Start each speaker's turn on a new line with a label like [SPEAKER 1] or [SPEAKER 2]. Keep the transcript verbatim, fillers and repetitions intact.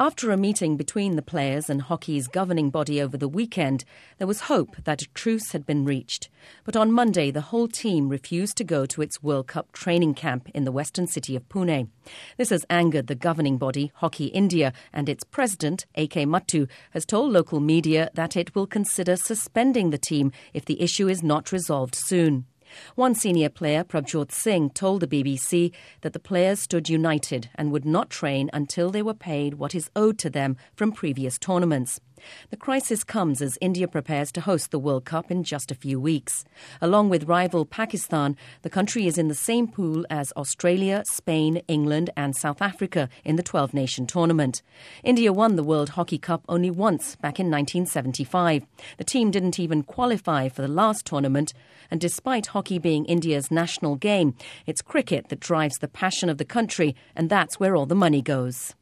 [SPEAKER 1] After a meeting between the players and hockey's governing body over the weekend, there was hope that a truce had been reached. But on Monday, the whole team refused to go to its World Cup training camp in the western city of Pune. This has angered the governing body, Hockey India, and its president, A K Mattu, has told local media that it will consider suspending the team if the issue is not resolved soon. One senior player, Prabjot Singh, told the B B C that the players stood united and would not train until they were paid what is owed to them from previous tournaments. The crisis comes as India prepares to host the World Cup in just a few weeks. Along with rival Pakistan, the country is in the same pool as Australia, Spain, England and South Africa in the twelve-nation tournament. India won the World Hockey Cup only once back in nineteen seventy-five. The team didn't even qualify for the last tournament, and despite hockey being India's national game, it's cricket that drives the passion of the country, and that's where all the money goes.